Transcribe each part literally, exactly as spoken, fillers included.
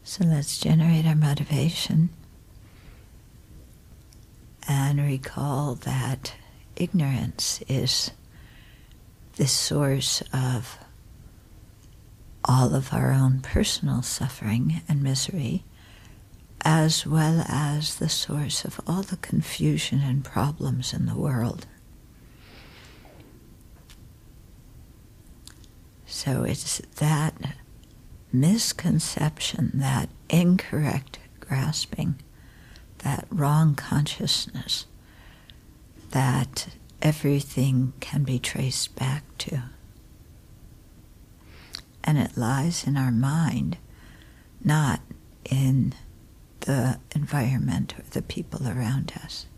So let's generate our motivation and recall that ignorance is the source of all of our own personal suffering and misery, as well as the source of all the confusion and problems in the world. So it's that misconception, that incorrect grasping, that wrong consciousness, that everything can be traced back to. And it lies in our mind, not in the environment or the people around us.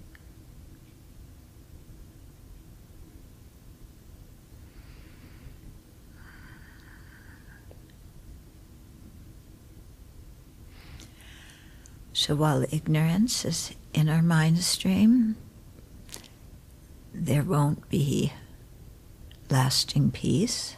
So while ignorance is in our mind stream, there won't be lasting peace.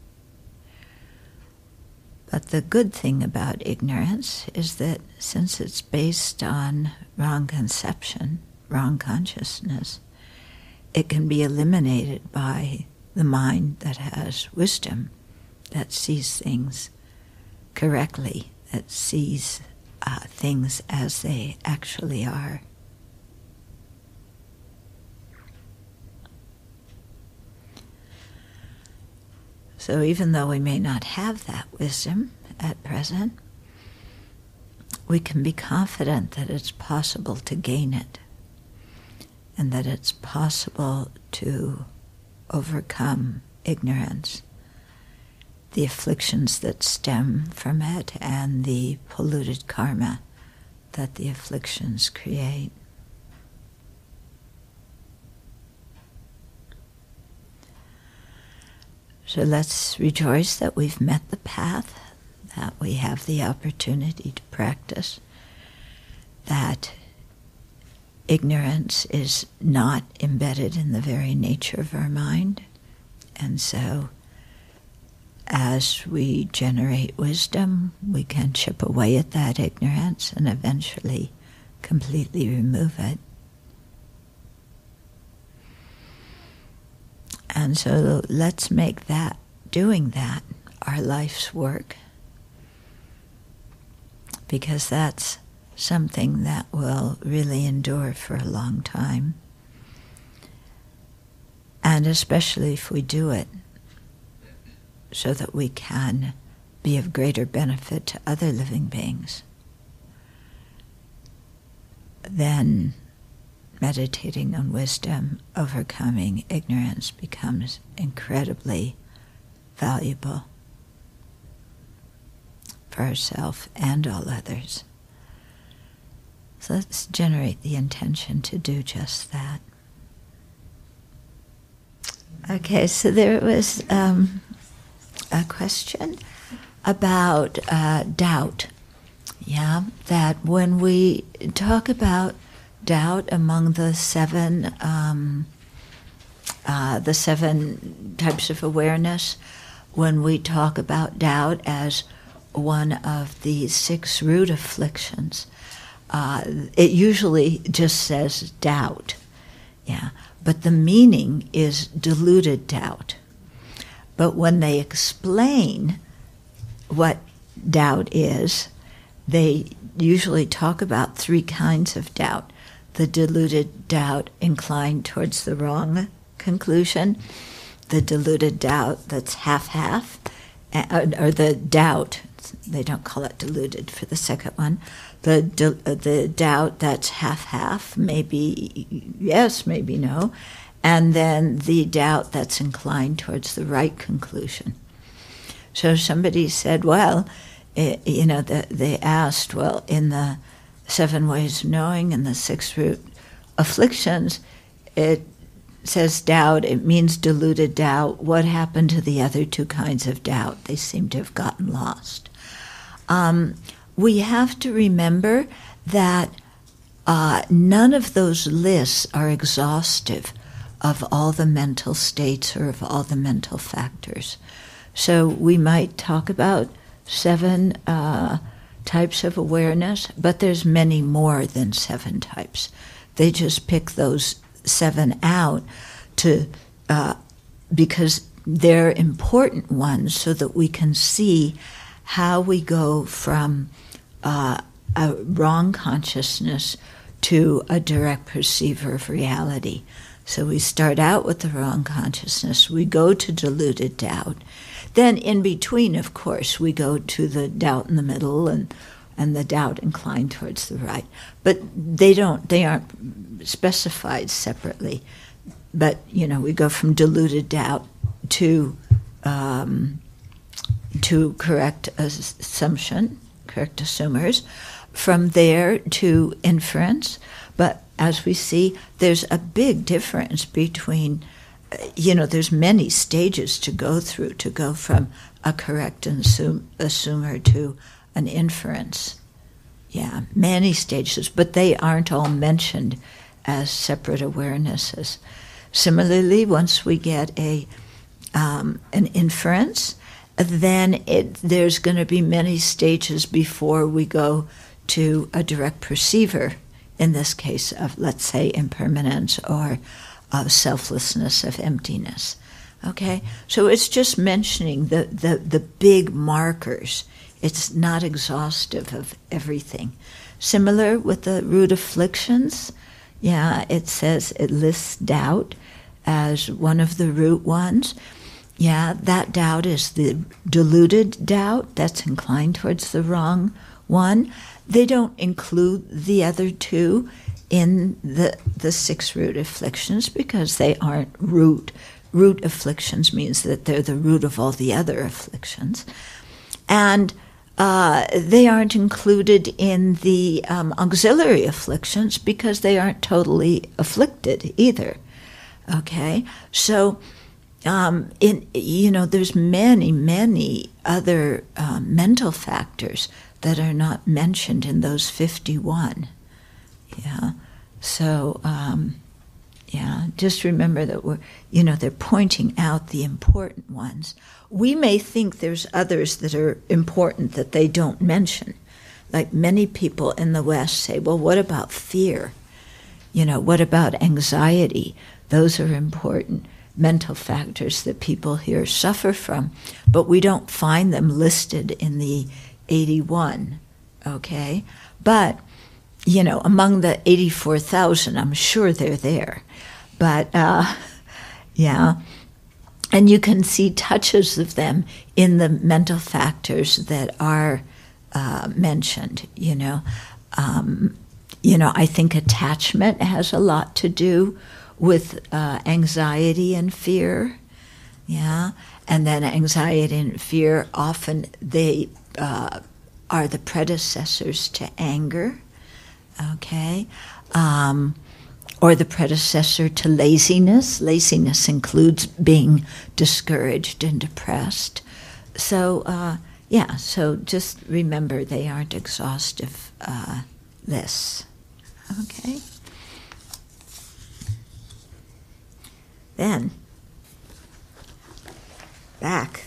But the good thing about ignorance is that since it's based on wrong conception, wrong consciousness, it can be eliminated by the mind that has wisdom, that sees things correctly, that sees uh, things as they actually are. So even though we may not have that wisdom at present, we can be confident that it's possible to gain it, and that it's possible to overcome ignorance, the afflictions that stem from it, and the polluted karma that the afflictions create. So let's rejoice that we've met the path, that we have the opportunity to practice, that ignorance is not embedded in the very nature of our mind. And so as we generate wisdom, we can chip away at that ignorance and eventually completely remove it. And so let's make that, doing that, our life's work, because that's something that will really endure for a long time. And especially if we do it so that we can be of greater benefit to other living beings, then meditating on wisdom, overcoming ignorance becomes incredibly valuable for ourselves and all others. So let's generate the intention to do just that. Okay, so there was um, a question about uh, doubt. Yeah, that when we talk about doubt among the seven, um, uh, the seven types of awareness, when we talk about doubt as one of the six root afflictions, uh, it usually just says doubt, yeah. But the meaning is deluded doubt. But when they explain what doubt is, they usually talk about three kinds of doubt. The deluded doubt inclined towards the wrong conclusion, the deluded doubt that's half-half, or the doubt, they don't call it deluded for the second one, the the doubt that's half-half, maybe yes, maybe no, and then the doubt that's inclined towards the right conclusion. So somebody said, well, it, you know, the, they asked, well, in the seven ways of knowing and the six root afflictions, it says doubt, it means deluded doubt. What happened to the other two kinds of doubt? They seem to have gotten lost. Um, we have to remember that uh, none of those lists are exhaustive of all the mental states or of all the mental factors. So we might talk about seven uh, types of awareness, but there's many more than seven types. They just pick those seven out to uh, because they're important ones so that we can see how we go from uh, a wrong consciousness to a direct perceiver of reality. So we start out with the wrong consciousness, we go to deluded doubt. Then in between, of course, we go to the doubt in the middle and and the doubt inclined towards the right. But they don't, they aren't specified separately. But, you know, we go from deluded doubt to um, to correct assumption, correct assumers, from there to inference. But as we see, there's a big difference between, you know, there's many stages to go through to go from a correct assume, assumer to an inference. Yeah, many stages, but they aren't all mentioned as separate awarenesses. Similarly, once we get a um, an inference, then it, there's going to be many stages before we go to a direct perceiver, in this case of, let's say, impermanence or of selflessness, of emptiness. Okay? So it's just mentioning the, the, the big markers. It's not exhaustive of everything. Similar with the root afflictions, yeah, it says it lists doubt as one of the root ones. Yeah, that doubt is the deluded doubt that's inclined towards the wrong one. They don't include the other two in the the six root afflictions because they aren't root. Root afflictions means that they're the root of all the other afflictions. And uh, they aren't included in the um, auxiliary afflictions because they aren't totally afflicted either. Okay? So, um, in you know, there's many, many other um, mental factors that are not mentioned in those fifty-one. Yeah. So, um, yeah, just remember that we're, you know, they're pointing out the important ones. We may think there's others that are important that they don't mention. Like many people in the West say, well, what about fear? You know, what about anxiety? Those are important mental factors that people here suffer from, but we don't find them listed in the eighty-one, okay? But, you know, among the eighty-four thousand, I'm sure they're there. But, uh, yeah, and you can see touches of them in the mental factors that are uh, mentioned, you know. Um, you know, I think attachment has a lot to do with uh, anxiety and fear, yeah. And then anxiety and fear, often they uh, are the predecessors to anger, okay? Um, or the predecessor to laziness. Laziness includes being discouraged and depressed. So, uh, yeah, so just remember they aren't exhaustive uh, lists, okay? Then, back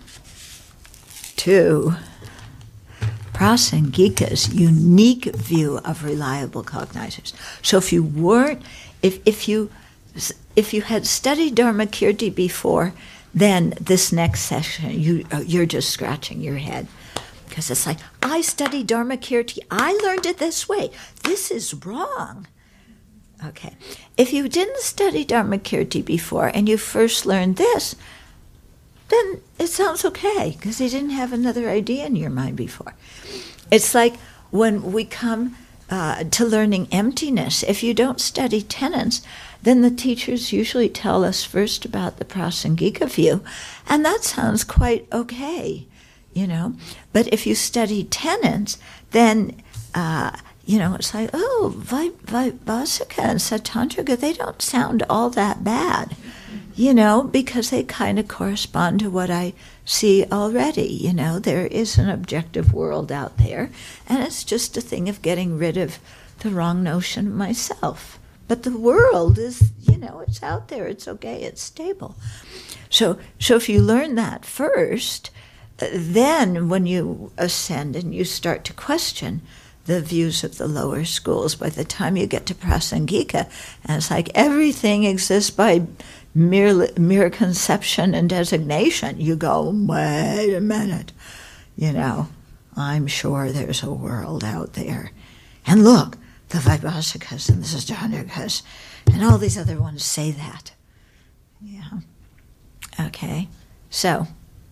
to Prasangika's unique view of reliable cognizers. So if you weren't, if if you if you had studied Dharmakirti before, then this next session you you're just scratching your head because it's like, I studied Dharmakirti, I learned it this way. This is wrong. Okay. If you didn't study Dharmakirti before and you first learned this, then it sounds okay, because you didn't have another idea in your mind before. It's like when we come uh, to learning emptiness, if you don't study tenets, then the teachers usually tell us first about the Prasangika view, and that sounds quite okay, you know. But if you study tenets, then, uh, you know, it's like, oh, Vaibhasika and Sautrantika, they don't sound all that bad. You know, because they kind of correspond to what I see already. You know, there is an objective world out there, and it's just a thing of getting rid of the wrong notion of myself. But the world is, you know, it's out there, it's okay, it's stable. So, so if you learn that first, then when you ascend and you start to question the views of the lower schools, by the time you get to Prasangika, and it's like everything exists by mere, mere conception and designation, you go, wait a minute, you know, I'm sure there's a world out there. And look, the Vaibhasikas and the Siddhantikas and all these other ones say that. Yeah. Okay. So,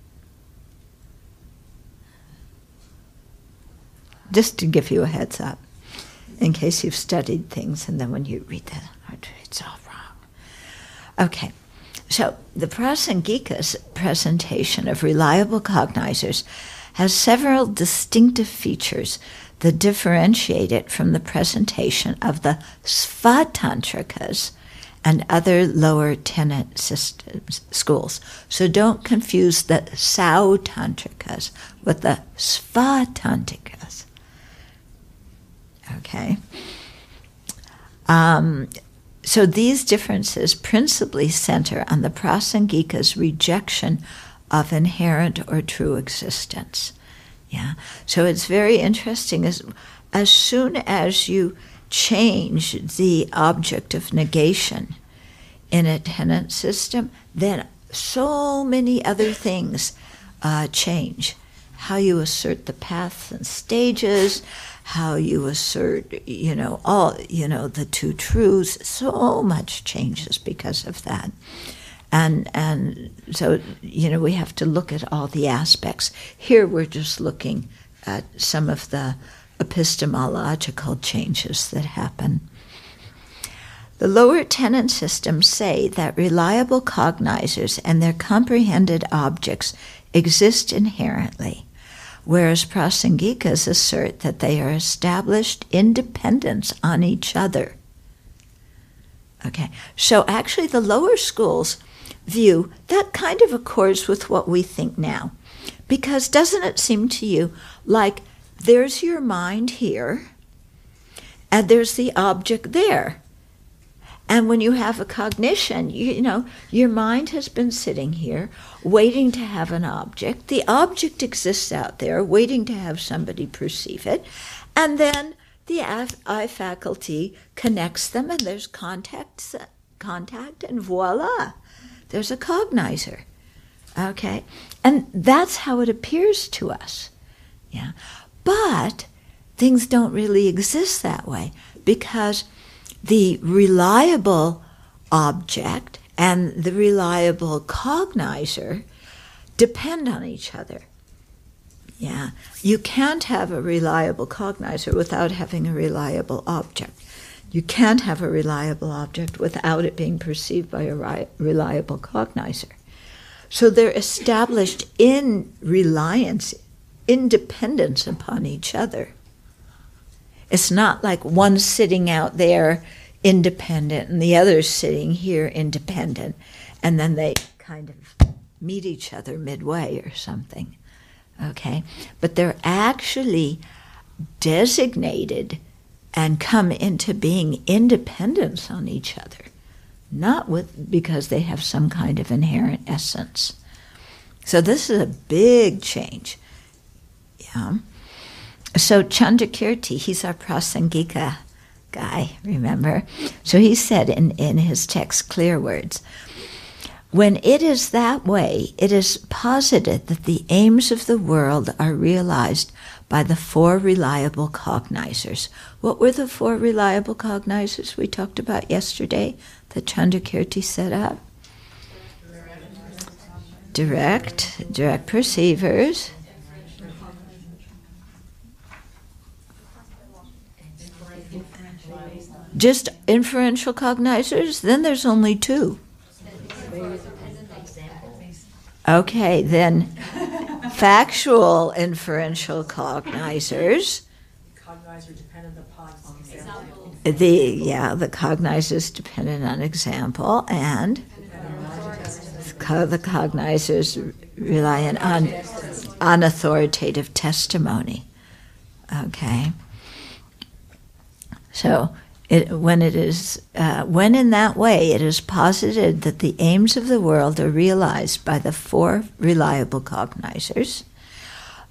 just to give you a heads up, in case you've studied things and then when you read that, it's all wrong. Okay. So, the Prasangika's presentation of reliable cognizers has several distinctive features that differentiate it from the presentation of the Svatantrikas and other lower tenet systems schools. So don't confuse the Sautantrikas with the Svatantrikas. Okay. Um, so these differences principally center on the Prasangika's rejection of inherent or true existence. Yeah. So it's very interesting. As, as soon as you change the object of negation in a tenet system, then so many other things uh, change. How you assert the paths and stages, how you assert, you know, all, you know, the two truths, so much changes because of that. And and so, you know, we have to look at all the aspects. Here we're just looking at some of the epistemological changes that happen. The lower tenet systems say that reliable cognizers and their comprehended objects exist inherently, whereas Prasangikas assert that they are established independence on each other. Okay, so actually the lower schools view that kind of accords with what we think now. Because doesn't it seem to you like there's your mind here, and there's the object there. And when you have a cognition, you, you know, your mind has been sitting here, waiting to have an object. The object exists out there, waiting to have somebody perceive it. And then the eye faculty connects them, and there's contact, contact, and voila, there's a cognizer. Okay? And that's how it appears to us. Yeah. But things don't really exist that way, because the reliable object and the reliable cognizer depend on each other. Yeah. You can't have a reliable cognizer without having a reliable object. You can't have a reliable object without it being perceived by a ri- reliable cognizer. So they're established in reliance, independence upon each other. It's not like one sitting out there independent and the other sitting here independent, and then they kind of meet each other midway or something. Okay? But they're actually designated and come into being independence on each other, not with because they have some kind of inherent essence. So this is a big change. Yeah. So Chandrakirti, he's our Prasangika guy, remember? So he said in, in his text, Clear Words, when it is that way, it is posited that the aims of the world are realized by the four reliable cognizers. What were the four reliable cognizers we talked about yesterday that Chandrakirti set up? Direct, direct perceivers. Just inferential cognizers? Then there's only two. Okay, then factual inferential cognizers. Cognizer dependent upon example. The yeah, the cognizers dependent on example, and co- the cognizers reliant on on authoritative testimony. Okay. So it, when it is uh, when in that way it is posited that the aims of the world are realized by the four reliable cognizers,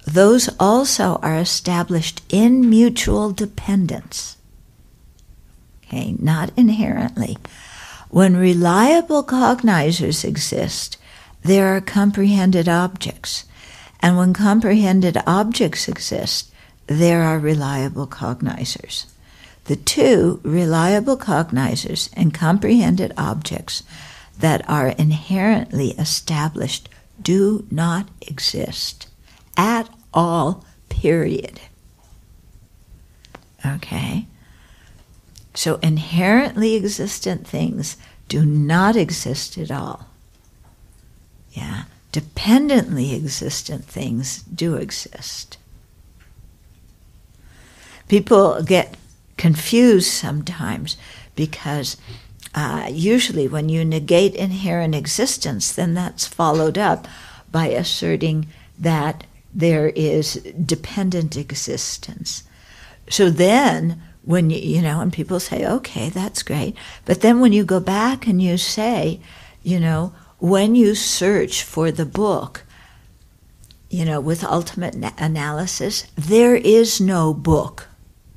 those also are established in mutual dependence. Okay, not inherently. When reliable cognizers exist, there are comprehended objects. And when comprehended objects exist, there are reliable cognizers. The two, reliable cognizers and comprehended objects that are inherently established, do not exist at all, period. Okay? So inherently existent things do not exist at all. Yeah? Dependently existent things do exist. People get confused sometimes because uh, usually when you negate inherent existence, then that's followed up by asserting that there is dependent existence. So then, when you, you know, and people say, okay, that's great. But then when you go back and you say, you know, when you search for the book, you know, with ultimate na- analysis, there is no book.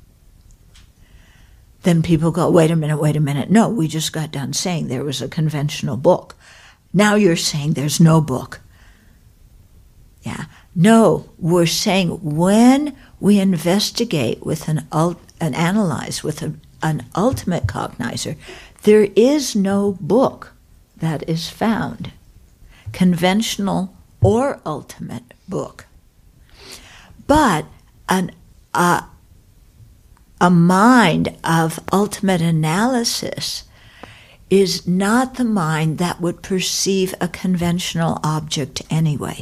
Then people go, wait a minute, wait a minute. No, we just got done saying there was a conventional book. Now you're saying there's no book. Yeah. No, we're saying when we investigate with an ult- and analyze with a, an ultimate cognizer, there is no book that is found, conventional or ultimate book. But an uh, a mind of ultimate analysis is not the mind that would perceive a conventional object anyway.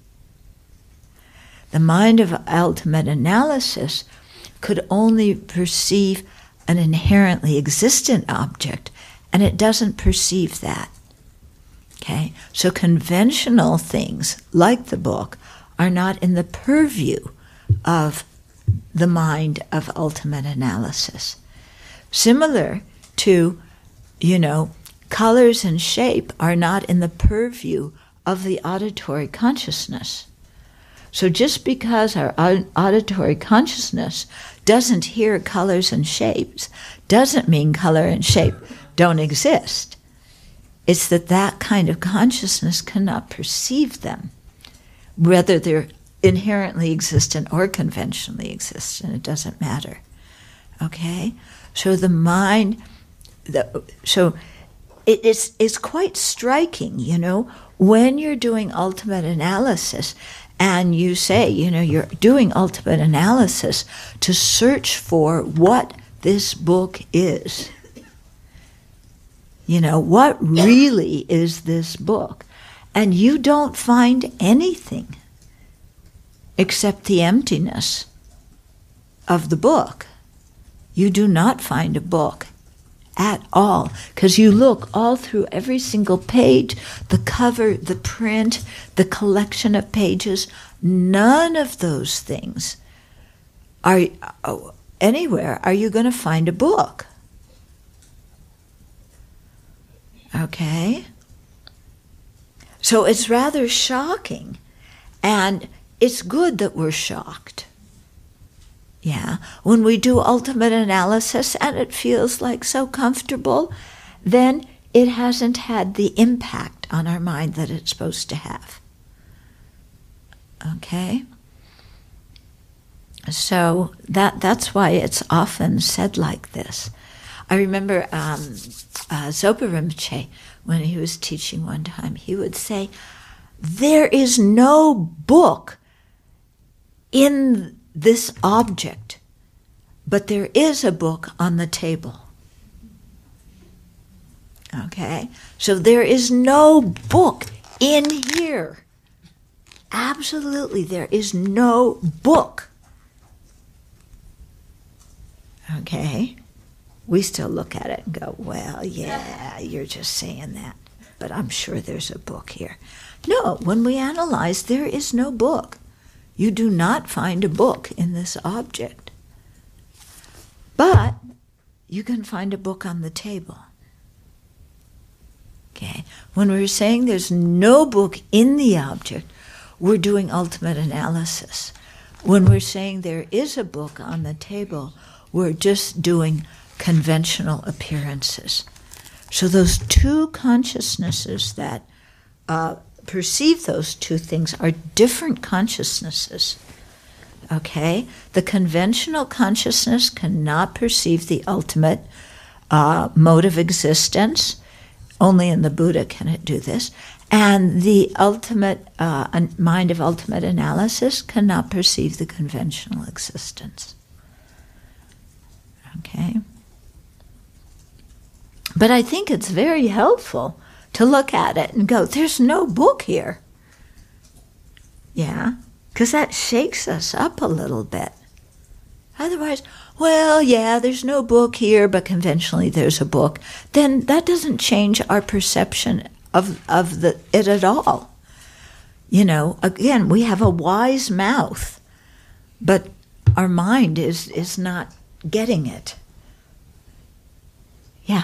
The mind of ultimate analysis could only perceive an inherently existent object, and it doesn't perceive that. Okay? So conventional things, like the book, are not in the purview of the mind of ultimate analysis. Similar to, you know, colors and shape are not in the purview of the auditory consciousness. So just because our auditory consciousness doesn't hear colors and shapes, doesn't mean color and shape don't exist. It's that that kind of consciousness cannot perceive them, whether they're inherently existent or conventionally existent. It doesn't matter. Okay? So the mind, the, so it, it's, it's quite striking, you know, when you're doing ultimate analysis and you say, you know, you're doing ultimate analysis to search for what this book is. You know, what really is this book? And you don't find anything except the emptiness of the book. You do not find a book at all, because you look all through every single page, the cover, the print, the collection of pages. None of those things are oh, anywhere are you going to find a book. Okay? So it's rather shocking, and it's good that we're shocked. Yeah, when we do ultimate analysis and it feels like so comfortable, then it hasn't had the impact on our mind that it's supposed to have. Okay? So that that's why it's often said like this. I remember um, uh, Zopa Rinpoche, when he was teaching one time, he would say, there is no book in this object, but there is a book on the table. Okay? So there is no book in here. Absolutely, there is no book. Okay? We still look at it and go, well, yeah, you're just saying that, but I'm sure there's a book here. No, when we analyze, there is no book. You do not find a book in this object. But you can find a book on the table. Okay? When we're saying there's no book in the object, we're doing ultimate analysis. When we're saying there is a book on the table, we're just doing conventional appearances. So those two consciousnesses that uh, perceive those two things are different consciousnesses. Okay? The conventional consciousness cannot perceive the ultimate uh, mode of existence. Only in the Buddha can it do this. And the ultimate uh, mind of ultimate analysis cannot perceive the conventional existence. Okay? But I think it's very helpful to look at it and go, there's no book here. Yeah? Because that shakes us up a little bit. Otherwise, well, yeah, there's no book here, but conventionally there's a book. Then that doesn't change our perception of, of the, it at all. You know, again, we have a wise mouth, but our mind is, is not getting it. Yeah.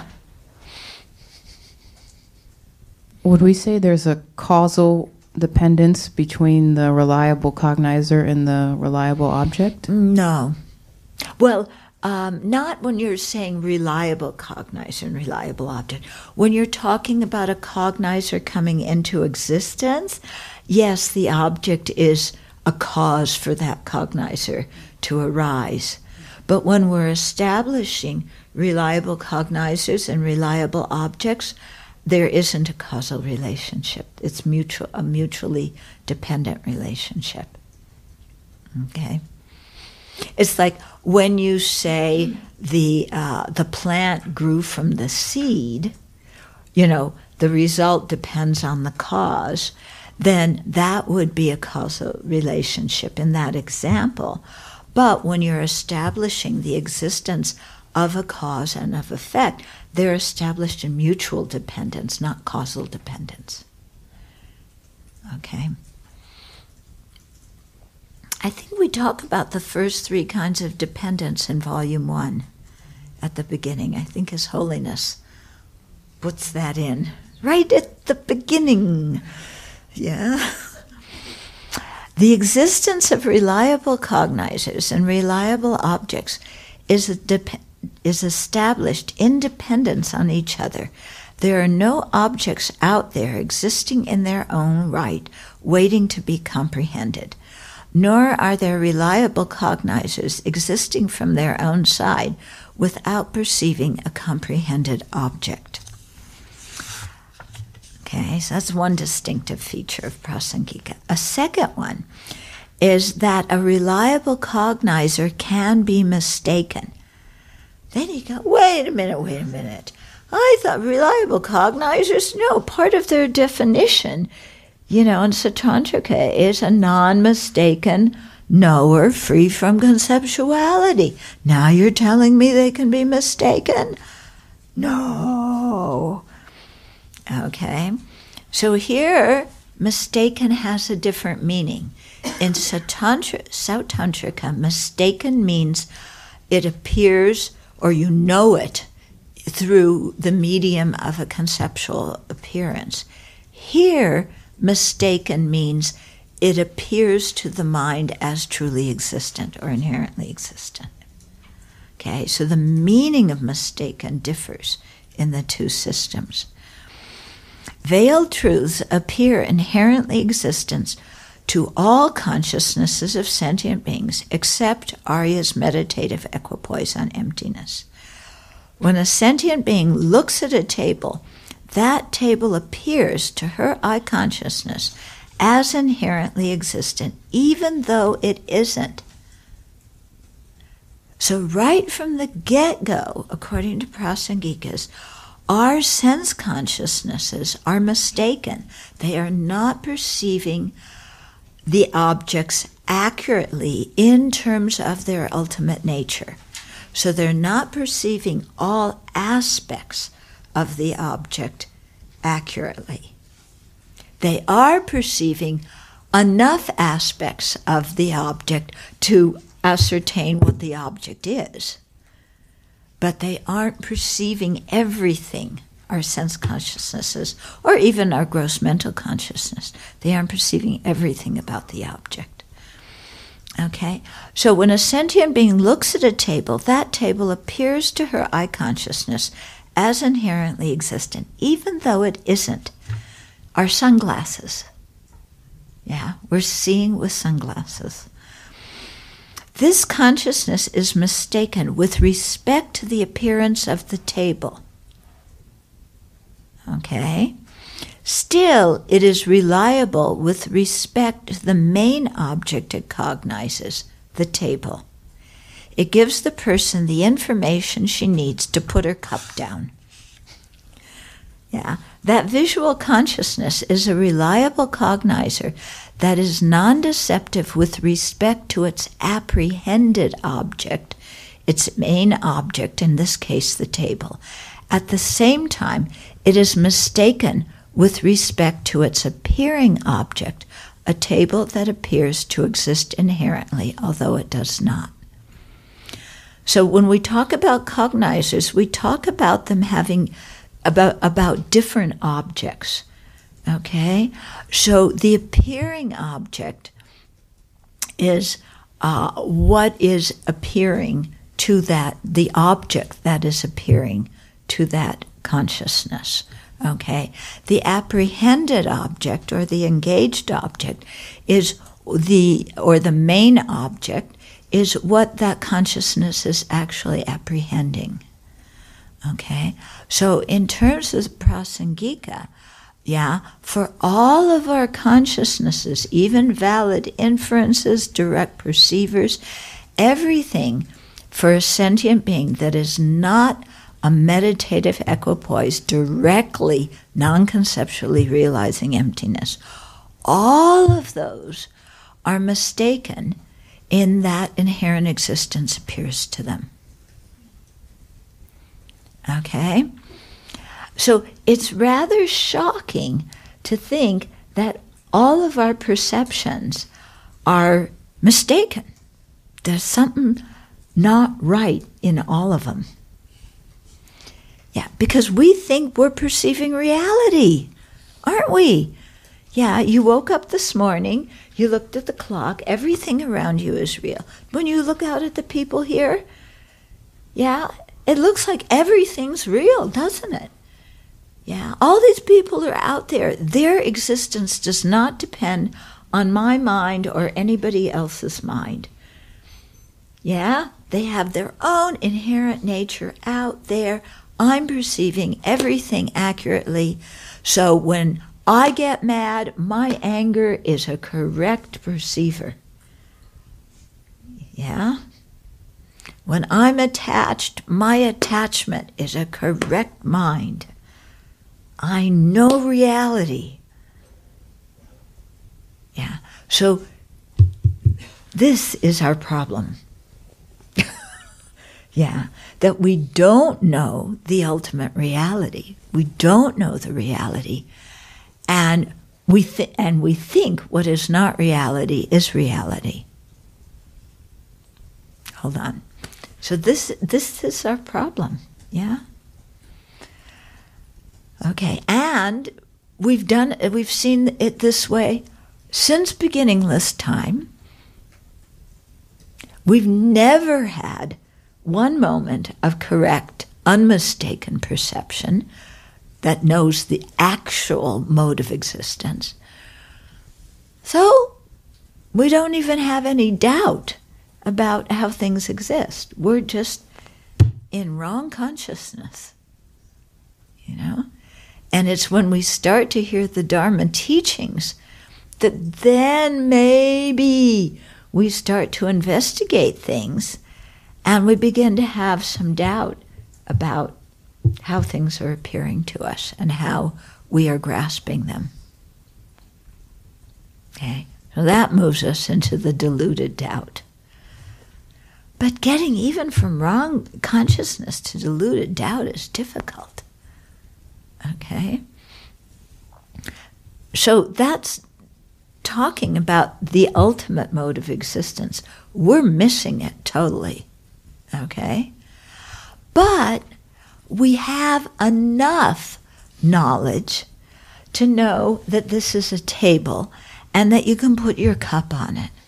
Would we say there's a causal dependence between the reliable cognizer and the reliable object? No. Well, um, not when you're saying reliable cognizer and reliable object. When you're talking about a cognizer coming into existence, yes, the object is a cause for that cognizer to arise. But when we're establishing reliable cognizers and reliable objects, there isn't a causal relationship. It's mutual, a mutually dependent relationship. Okay? It's like when you say the uh, the plant grew from the seed, you know, the result depends on the cause, then that would be a causal relationship in that example. But when you're establishing the existence of a cause and of effect, they're established in mutual dependence, not causal dependence. Okay? I think we talk about the first three kinds of dependence in Volume one at the beginning. I think His Holiness puts that in right at the beginning. Yeah. The existence of reliable cognizers and reliable objects is, a dep- is established in dependence on each other. There are no objects out there existing in their own right, waiting to be comprehended. Nor are there reliable cognizers existing from their own side without perceiving a comprehended object. Okay, so that's one distinctive feature of Prasangika. A second one is that a reliable cognizer can be mistaken. Then you go, wait a minute, wait a minute. I thought reliable cognizers, no, part of their definition, you know, in Sautrantrika is a non-mistaken knower free from conceptuality. Now you're telling me they can be mistaken? No. Okay. So here, mistaken has a different meaning. In Sautantra, Sautantrika, mistaken means it appears or you know it through the medium of a conceptual appearance. Here, mistaken means it appears to the mind as truly existent or inherently existent. Okay, so the meaning of mistaken differs in the two systems. Veiled truths appear inherently existent to all consciousnesses of sentient beings except Arya's meditative equipoise on emptiness. When a sentient being looks at a table, that table appears to her eye consciousness as inherently existent, even though it isn't. So right from the get-go, according to Prasangikas, our sense consciousnesses are mistaken. They are not perceiving the objects accurately in terms of their ultimate nature. So they're not perceiving all aspects of the object accurately. They are perceiving enough aspects of the object to ascertain what the object is, but they aren't perceiving everything our sense consciousnesses, or even our gross mental consciousness. They aren't perceiving everything about the object. Okay? So when a sentient being looks at a table, that table appears to her eye consciousness as inherently existent, even though it isn't. Our sunglasses. Yeah, we're seeing with sunglasses. This consciousness is mistaken with respect to the appearance of the table. Okay? Still, it is reliable with respect to the main object it cognizes, the table. It gives the person the information she needs to put her cup down. Yeah, that visual consciousness is a reliable cognizer that is non-deceptive with respect to its apprehended object, its main object, in this case the table. At the same time, it is mistaken with respect to its appearing object, a table that appears to exist inherently, although it does not. So when we talk about cognizers, we talk about them having about, about different objects. Okay? So the appearing object is uh, what is appearing to that, the object that is appearing to that consciousness. Okay? The apprehended object or the engaged object is the, or the main object is what that consciousness is actually apprehending. Okay? So in terms of prasangika, yeah, for all of our consciousnesses, even valid inferences, direct perceivers, everything for a sentient being that is not a meditative equipoise directly, non-conceptually realizing emptiness, all of those are mistaken in that inherent existence appears to them. Okay? So it's rather shocking to think that all of our perceptions are mistaken. There's something not right in all of them. Yeah, because we think we're perceiving reality, aren't we? Yeah, you woke up this morning, you looked at the clock, everything around you is real. When you look out at the people here, yeah, it looks like everything's real, doesn't it? Yeah, all these people are out there. Their existence does not depend on my mind or anybody else's mind. Yeah, they have their own inherent nature out there. I'm perceiving everything accurately. So when I get mad, my anger is a correct perceiver. Yeah? When I'm attached, my attachment is a correct mind. I know reality. Yeah. So this is our problem. Yeah. That we don't know the ultimate reality. We don't know the reality. And we th- and we think what is not reality is reality. Hold on. So this this is our problem. Yeah? Okay, and we've done we've seen it this way since beginningless time. We've never had one moment of correct, unmistaken perception that knows the actual mode of existence. So we don't even have any doubt about how things exist. We're just in wrong consciousness, you know? And it's when we start to hear the Dharma teachings that then maybe we start to investigate things and we begin to have some doubt about how things are appearing to us and how we are grasping them. Okay, so that moves us into the deluded doubt. But getting even from wrong consciousness to deluded doubt is difficult. Okay? So that's talking about the ultimate mode of existence. We're missing it totally. Okay? But we have enough knowledge to know that this is a table and that you can put your cup on it.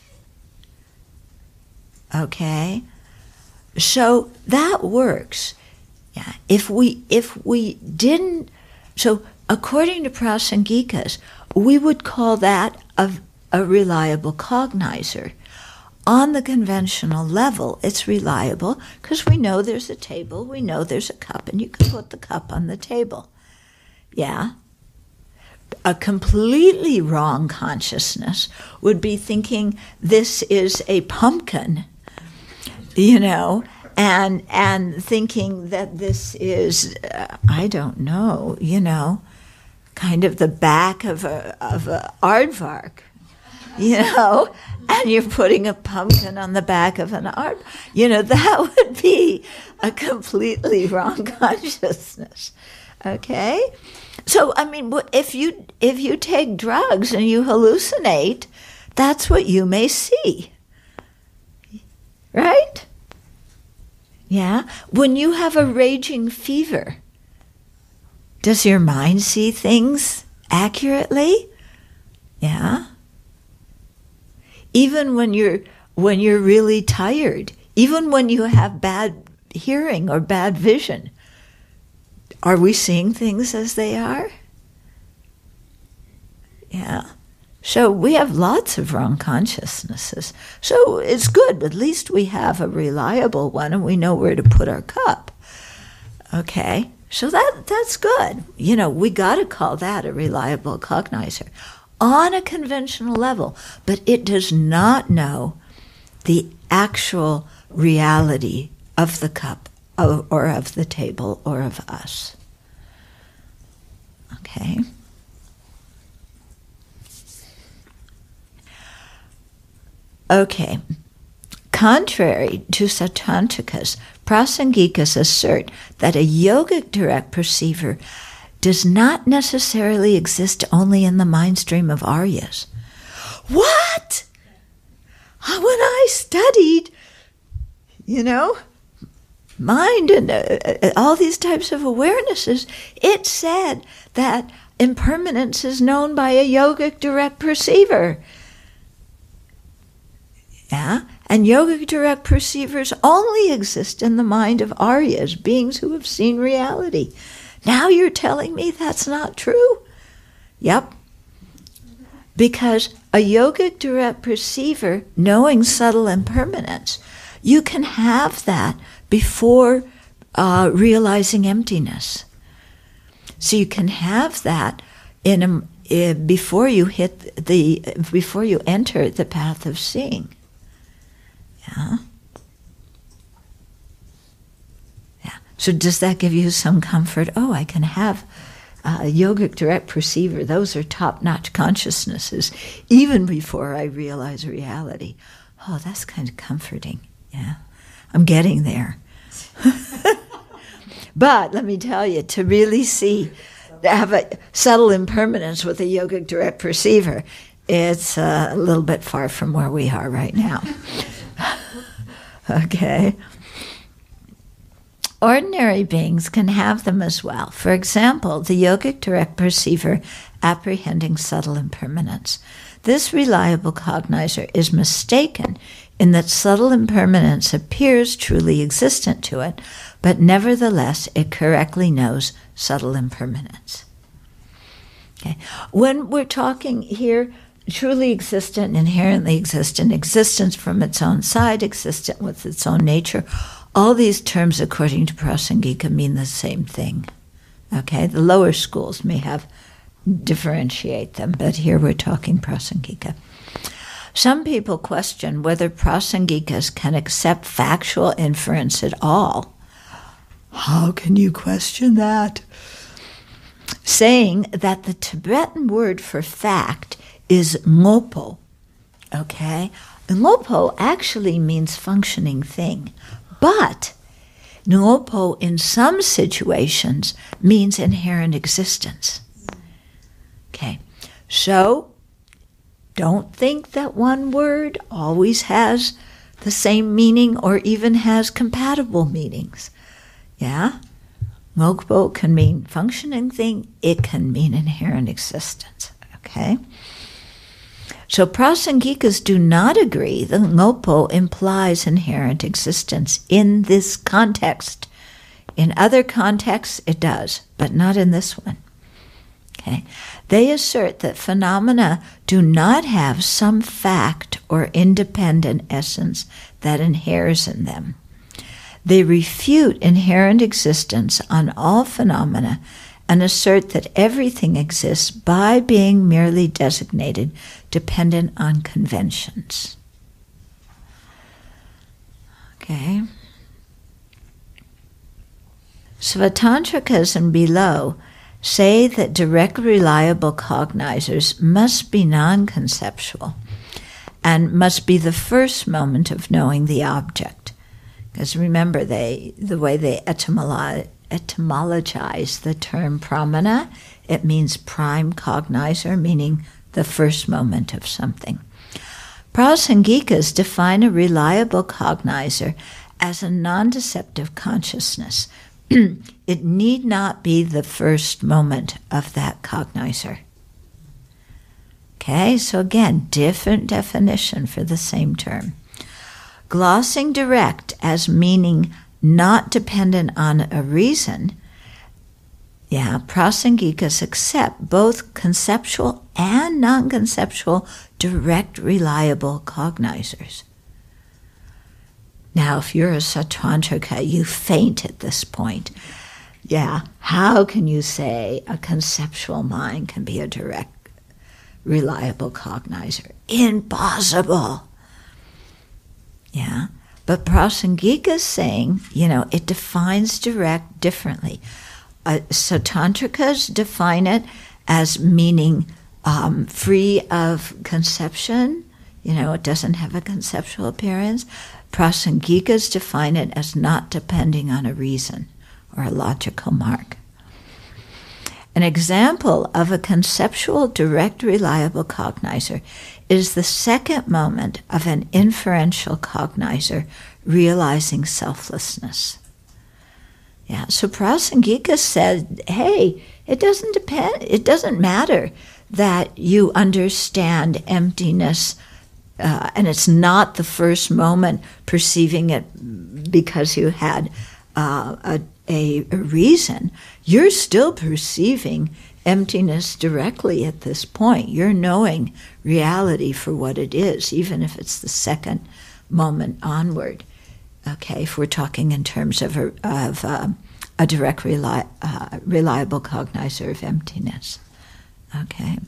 Okay? So that works. Yeah. If we if we didn't, so according to Prasangikas, we would call that a, a reliable cognizer. On the conventional level, it's reliable because we know there's a table, we know there's a cup, and you can put the cup on the table. Yeah? A completely wrong consciousness would be thinking this is a pumpkin, you know, and and thinking that this is, uh, I don't know, you know, kind of the back of a of a aardvark, you know, and you're putting a pumpkin on the back of an art, you know, that would be a completely wrong consciousness. Okay? So, I mean, if you if you take drugs and you hallucinate, that's what you may see. Right? Yeah? When you have a raging fever, does your mind see things accurately? Yeah? Even when you're when you're really tired, even when you have bad hearing or bad vision, are we seeing things as they are? Yeah. So we have lots of wrong consciousnesses. So it's good. At least we have a reliable one and we know where to put our cup. Okay. So that that's good. You know, we got to call that a reliable cognizer on a conventional level, but it does not know the actual reality of the cup or of the table or of us. Okay. Okay. Contrary to Sautrantikas, Prasangikas assert that a yogic direct perceiver does not necessarily exist only in the mind stream of Aryas. What? When I studied, you know, mind and uh, all these types of awarenesses, it said that impermanence is known by a yogic direct perceiver. Yeah? And yogic direct perceivers only exist in the mind of Aryas, beings who have seen reality. Now you're telling me that's not true? Yep. Because a yogic direct perceiver, knowing subtle impermanence, you can have that before uh, realizing emptiness. So you can have that in a, uh, before you hit the before you enter the path of seeing. Yeah. Yeah. So does that give you some comfort? Oh, I can have a yogic direct perceiver. Those are top-notch consciousnesses, even before I realize reality. Oh, that's kind of comforting. Yeah. I'm getting there. But let me tell you, to really see, to have a subtle impermanence with a yogic direct perceiver, it's uh, a little bit far from where we are right now. Okay. Ordinary beings can have them as well. For example, the yogic direct perceiver apprehending subtle impermanence. This reliable cognizer is mistaken in that subtle impermanence appears truly existent to it, but nevertheless it correctly knows subtle impermanence. Okay. When we're talking here, truly existent, inherently existent, existence from its own side, existent with its own nature, all these terms, according to Prasangika, mean the same thing. Okay, the lower schools may have differentiate them, but here we're talking Prasangika. Some people question whether Prasangikas can accept factual inference at all. How can you question that? Saying that the Tibetan word for fact is ngopo. Okay? Ngopo actually means functioning thing, but ngopo in some situations means inherent existence. Okay, so don't think that one word always has the same meaning or even has compatible meanings. Yeah? Ngokpo can mean functioning thing, it can mean inherent existence, okay? So Prasangikas do not agree that Ngokpo implies inherent existence in this context. In other contexts, it does, but not in this one. Okay. They assert that phenomena do not have some fact or independent essence that inheres in them. They refute inherent existence on all phenomena and assert that everything exists by being merely designated dependent on conventions. Okay. Svatantrikas and below say that direct reliable cognizers must be non-conceptual and must be the first moment of knowing the object. Because remember, they the way they etymolo- etymologize the term pramana, it means prime cognizer, meaning the first moment of something. Prasangikas define a reliable cognizer as a non-deceptive consciousness. It need not be the first moment of that cognizer. Okay, so again, different definition for the same term. Glossing direct as meaning not dependent on a reason, yeah, Prasangikas accept both conceptual and non-conceptual direct reliable cognizers. Now, if you're a Sautrantrika, you faint at this point. Yeah, how can you say a conceptual mind can be a direct, reliable cognizer? Impossible. Yeah, but Prasangika is saying, you know, it defines direct differently. Uh, Sautantrikas define it as meaning um, free of conception. You know, it doesn't have a conceptual appearance. Prasangikas define it as not depending on a reason or a logical mark. An example of a conceptual, direct, reliable cognizer is the second moment of an inferential cognizer realizing selflessness. Yeah, so Prasangika said, hey, it doesn't depend, it doesn't matter that you understand emptiness, uh, and it's not the first moment perceiving it because you had uh, a, a, a reason. You're still perceiving emptiness directly at this point. You're knowing reality for what it is, even if it's the second moment onward. Okay, if we're talking in terms of a, of, um, a direct, reli- uh, reliable cognizer of emptiness. Okay.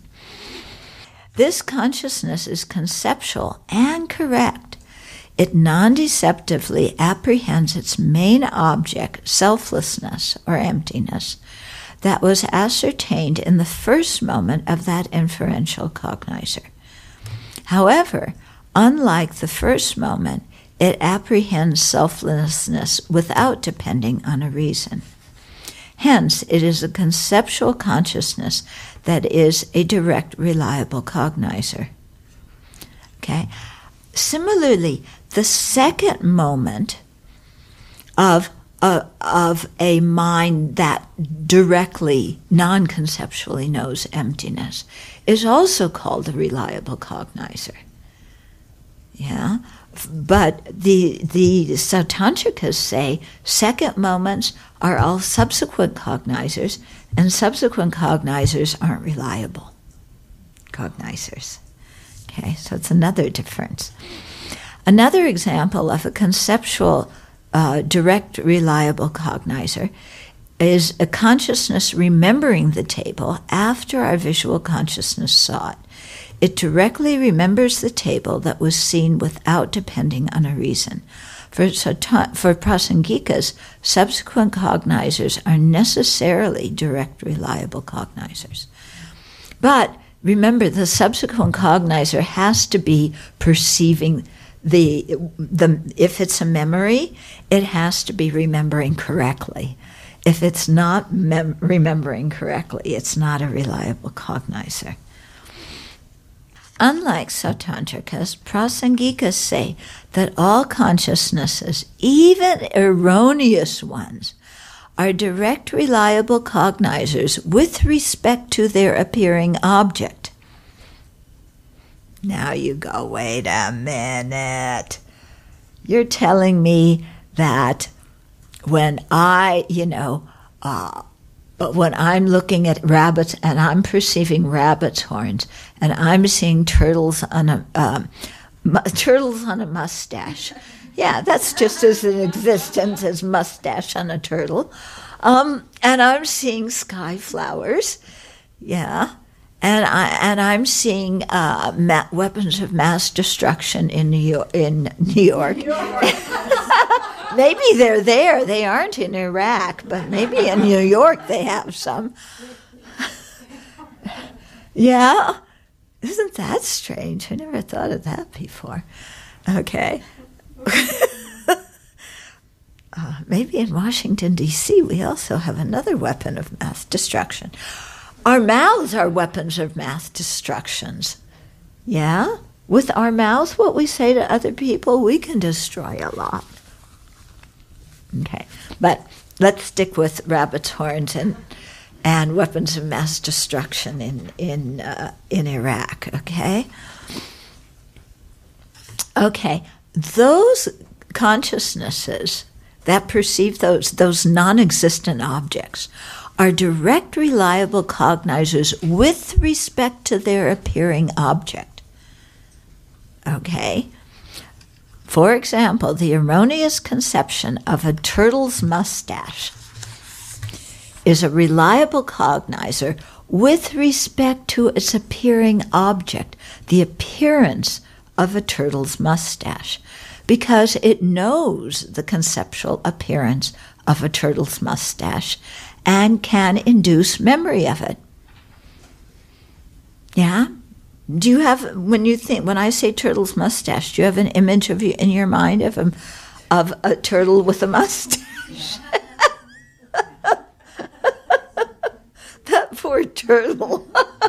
This consciousness is conceptual and correct. It non-deceptively apprehends its main object, selflessness or emptiness, that was ascertained in the first moment of that inferential cognizer. However, unlike the first moment, it apprehends selflessness without depending on a reason. Hence, it is a conceptual consciousness that is a direct, reliable cognizer. Okay. Similarly, the second moment of a, of a mind that directly, non-conceptually knows emptiness is also called a reliable cognizer. Yeah. But the the Sautantrikas say second moments are all subsequent cognizers, and subsequent cognizers aren't reliable cognizers. Okay, so it's another difference. Another example of a conceptual, uh, direct, reliable cognizer is a consciousness remembering the table after our visual consciousness saw it. It directly remembers the table that was seen without depending on a reason. For, for Prasangikas, subsequent cognizers are necessarily direct, reliable cognizers. But remember, the subsequent cognizer has to be perceiving the, the if it's a memory, it has to be remembering correctly. If it's not mem- remembering correctly, it's not a reliable cognizer. Unlike Sautantrikas, Prasangikas say that all consciousnesses, even erroneous ones, are direct, reliable cognizers with respect to their appearing object. Now you go, wait a minute. You're telling me that when I, you know, uh, but when I'm looking at rabbits and I'm perceiving rabbit's horns and I'm seeing turtles on a um, mu- turtles on a mustache, yeah, that's just as in existence as mustache on a turtle, um, and I'm seeing sky flowers, yeah, and I and I'm seeing uh, ma- weapons of mass destruction in New York. In New York. New York. Maybe they're there. They aren't in Iraq, but maybe in New York they have some. Yeah? Isn't that strange? I never thought of that before. Okay. uh, maybe in Washington, D C, we also have another weapon of mass destruction. Our mouths are weapons of mass destructions. Yeah? With our mouths, what we say to other people, we can destroy a lot. Okay, but let's stick with rabbit's horns and and weapons of mass destruction in in uh, in Iraq. Okay, okay, those consciousnesses that perceive those those non-existent objects are direct, reliable cognizers with respect to their appearing object. Okay. For example, the erroneous conception of a turtle's mustache is a reliable cognizer with respect to its appearing object, the appearance of a turtle's mustache, because it knows the conceptual appearance of a turtle's mustache and can induce memory of it. Yeah? Do you have, when you think, when I say turtle's mustache, do you have an image of you in your mind of a, of a turtle with a mustache? That poor turtle.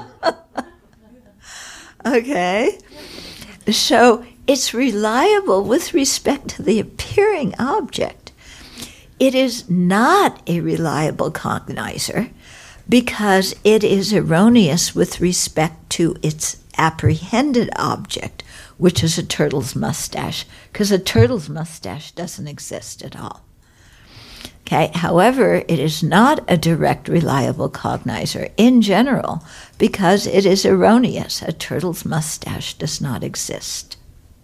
Okay. So it's reliable with respect to the appearing object. It is not a reliable cognizer because it is erroneous with respect to its apprehended object, which is a turtle's mustache, because a turtle's mustache doesn't exist at all. Okay. However, it is not a direct, reliable cognizer in general because it is erroneous. A turtle's mustache does not exist.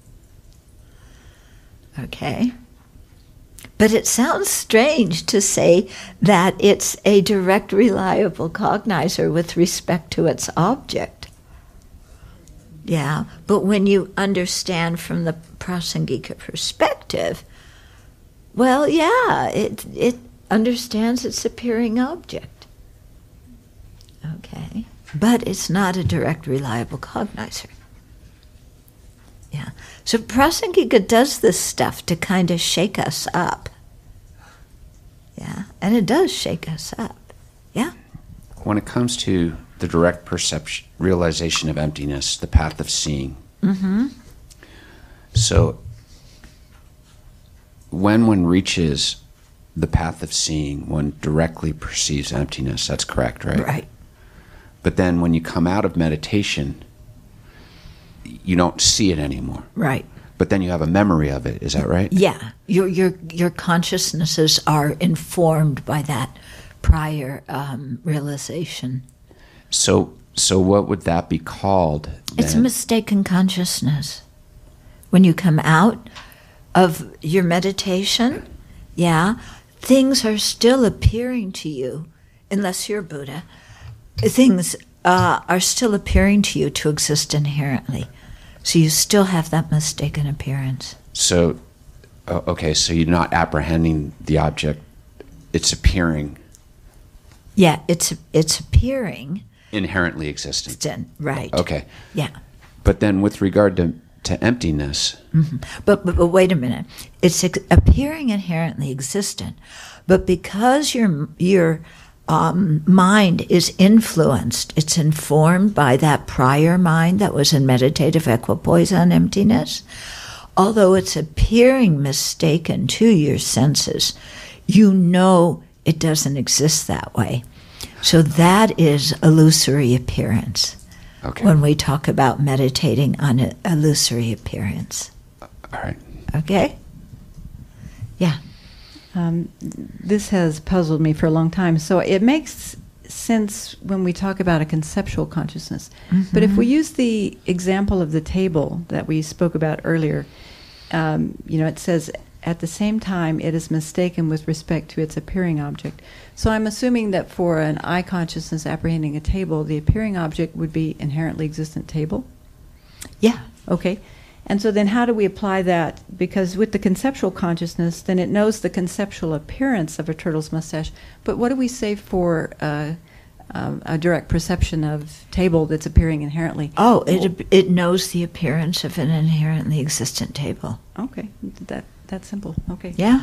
Okay. But it sounds strange to say that it's a direct, reliable cognizer with respect to its object. Yeah, but when you understand from the Prasangika perspective, well, yeah, it it understands its appearing object. Okay, but it's not a direct, reliable cognizer. Yeah, so Prasangika does this stuff to kind of shake us up. Yeah, and it does shake us up. Yeah? When it comes to the direct perception, realization of emptiness, the path of seeing. Mm-hmm. So when one reaches the path of seeing, one directly perceives emptiness. That's correct, right? Right. But then when you come out of meditation, you don't see it anymore. Right. But then you have a memory of it. Is that right? Yeah. Your your your consciousnesses are informed by that prior um, realization. So, so what would that be called then? It's a mistaken consciousness. When you come out of your meditation, yeah, things are still appearing to you, unless you're Buddha, things uh, are still appearing to you to exist inherently. So you still have that mistaken appearance. So, uh, okay, so you're not apprehending the object, it's appearing. Yeah, it's it's appearing. Inherently existent. Then, right. Okay. Yeah. But then with regard to, to emptiness. Mm-hmm. But, but but wait a minute. It's ex- appearing inherently existent, but because your your um, mind is influenced, it's informed by that prior mind that was in meditative equipoise on emptiness. Although it's appearing mistaken to your senses, you know It doesn't exist that way. So that is illusory appearance. Okay. When we talk about meditating on a illusory appearance. All right. Okay? Yeah. Um, this has puzzled me for a long time. So it makes sense when we talk about a conceptual consciousness. Mm-hmm. But if we use the example of the table that we spoke about earlier, um, you know, it says, at the same time, it is mistaken with respect to its appearing object. So I'm assuming that for an eye consciousness apprehending a table, the appearing object would be inherently existent table? Yeah. Okay. And so then how do we apply that? Because with the conceptual consciousness, then it knows the conceptual appearance of a turtle's mustache. But what do we say for uh, um, a direct perception of table that's appearing inherently? Oh, it it knows the appearance of an inherently existent table. Okay. That that's simple. Okay. Yeah.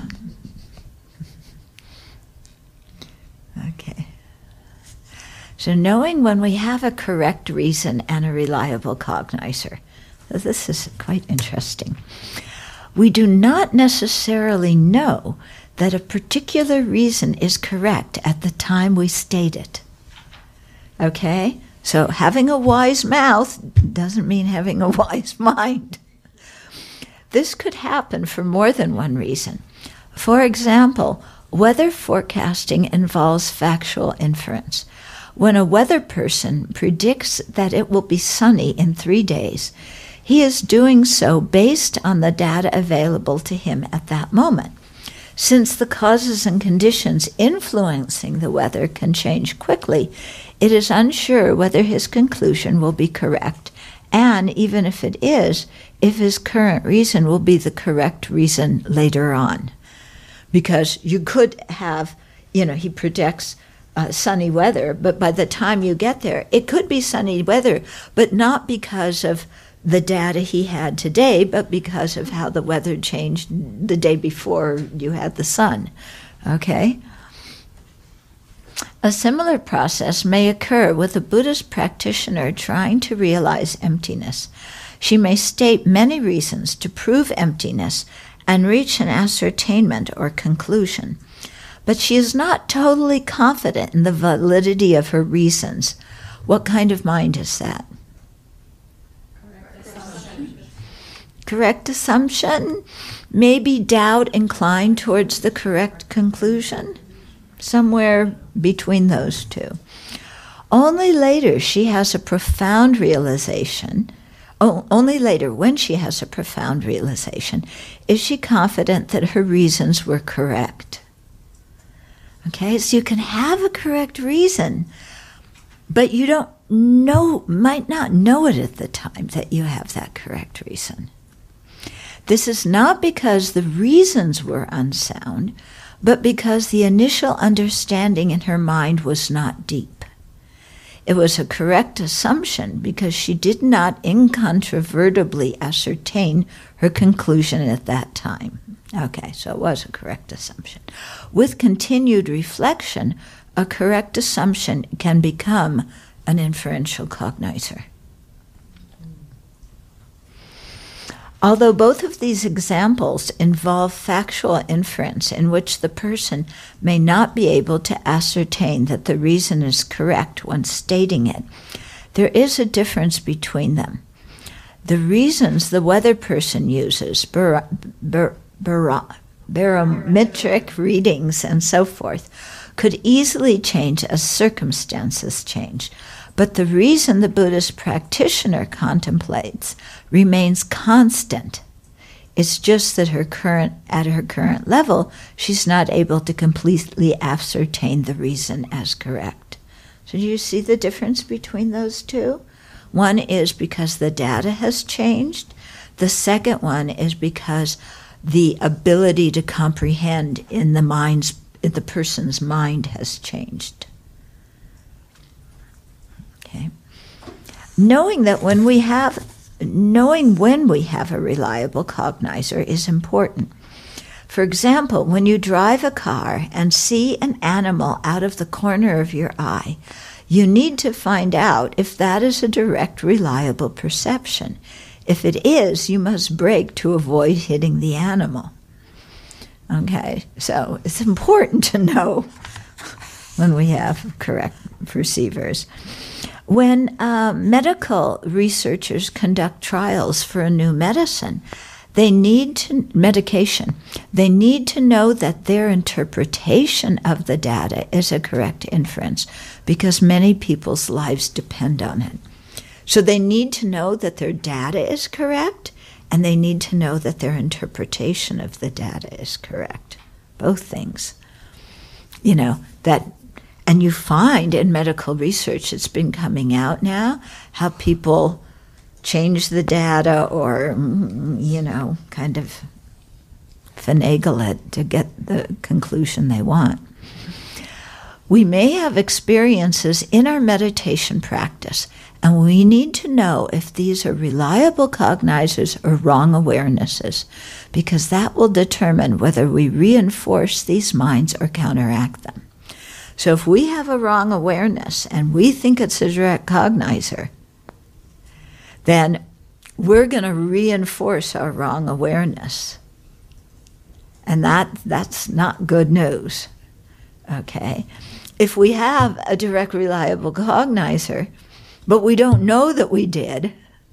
Okay. So knowing when we have a correct reason and a reliable cognizer. So this is quite interesting. We do not necessarily know that a particular reason is correct at the time we state it. Okay? So having a wise mouth doesn't mean having a wise mind. This could happen for more than one reason. For example, weather forecasting involves factual inference. When a weather person predicts that it will be sunny in three days, he is doing so based on the data available to him at that moment. Since the causes and conditions influencing the weather can change quickly, it is unsure whether his conclusion will be correct, and even if it is, if his current reason will be the correct reason later on. Because you could have, you know, he predicts uh, sunny weather, but by the time you get there, it could be sunny weather, but not because of the data he had today, but because of how the weather changed the day before you had the sun. Okay? A similar process may occur with a Buddhist practitioner trying to realize emptiness. She may state many reasons to prove emptiness and reach an ascertainment or conclusion, but she is not totally confident in the validity of her reasons. What kind of mind is that? Correct assumption, maybe doubt inclined towards the correct conclusion, somewhere between those two. Only later she has a profound realization, oh, only later when she has a profound realization, is she confident that her reasons were correct. Okay, so you can have a correct reason, but you don't know, might not know it at the time that you have that correct reason. This is not because the reasons were unsound, but because the initial understanding in her mind was not deep. It was a correct assumption because she did not incontrovertibly ascertain her conclusion at that time. Okay, so it was a correct assumption. With continued reflection, a correct assumption can become an inferential cognizer. Although both of these examples involve factual inference in which the person may not be able to ascertain that the reason is correct when stating it, there is a difference between them. The reasons the weather person uses, bar- bar- bar- barometric readings and so forth, could easily change as circumstances change. But the reason the Buddhist practitioner contemplates remains constant. It's just that her current, at her current level, she's not able to completely ascertain the reason as correct. So do you see the difference between those two? One is because the data has changed. The second one is because the ability to comprehend in the mind's, in the person's mind has changed. Okay. Knowing that when we have, knowing when we have a reliable cognizer is important. For example, when you drive a car and see an animal out of the corner of your eye, you need to find out if that is a direct, reliable perception. If it is, you must brake to avoid hitting the animal. Okay, so it's important to know when we have correct perceivers. When uh, medical researchers conduct trials for a new medicine, they need to, medication, they need to know that their interpretation of the data is a correct inference because many people's lives depend on it. So they need to know that their data is correct, and they need to know that their interpretation of the data is correct. Both things. You know, that, and you find in medical research, it's been coming out now, how people change the data or, you know, kind of finagle it to get the conclusion they want. We may have experiences in our meditation practice, and we need to know if these are reliable cognizers or wrong awarenesses, because that will determine whether we reinforce these minds or counteract them. So if we have a wrong awareness and we think it's a direct cognizer, then we're going to reinforce our wrong awareness. And that that's not good news. Okay? If we have a direct, reliable cognizer, but we don't know that we did,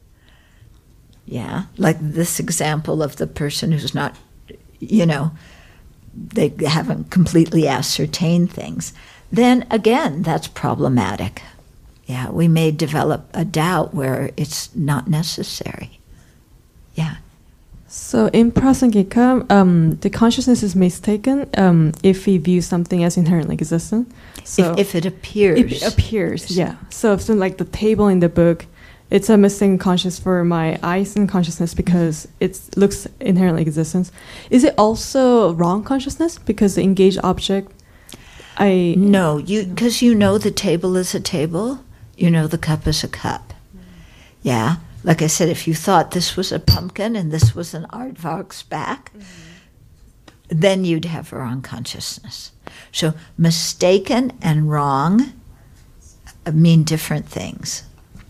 yeah, like this example of the person who's not, you know, they haven't completely ascertained things, then again, that's problematic. Yeah, we may develop a doubt where it's not necessary. Yeah. So in Prasangika, um, the consciousness is mistaken um, if we view something as inherently existent. So if, if it appears. If it appears, yeah. So if so like the table in the book, it's a missing conscious for my eyes and consciousness because it looks inherently existent. Is it also wrong consciousness because the engaged object, I... No, you because you know the table is a table, you know the cup is a cup. Yeah. Like I said, if you thought this was a pumpkin and this was an aardvark's back, mm-hmm. then you'd have wrong consciousness. So mistaken and wrong mean different things.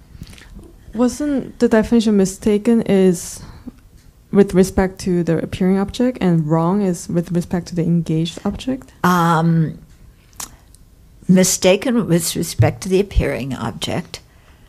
Wasn't the definition mistaken is with respect to the appearing object and wrong is with respect to the engaged object? Um, mistaken with respect to the appearing object.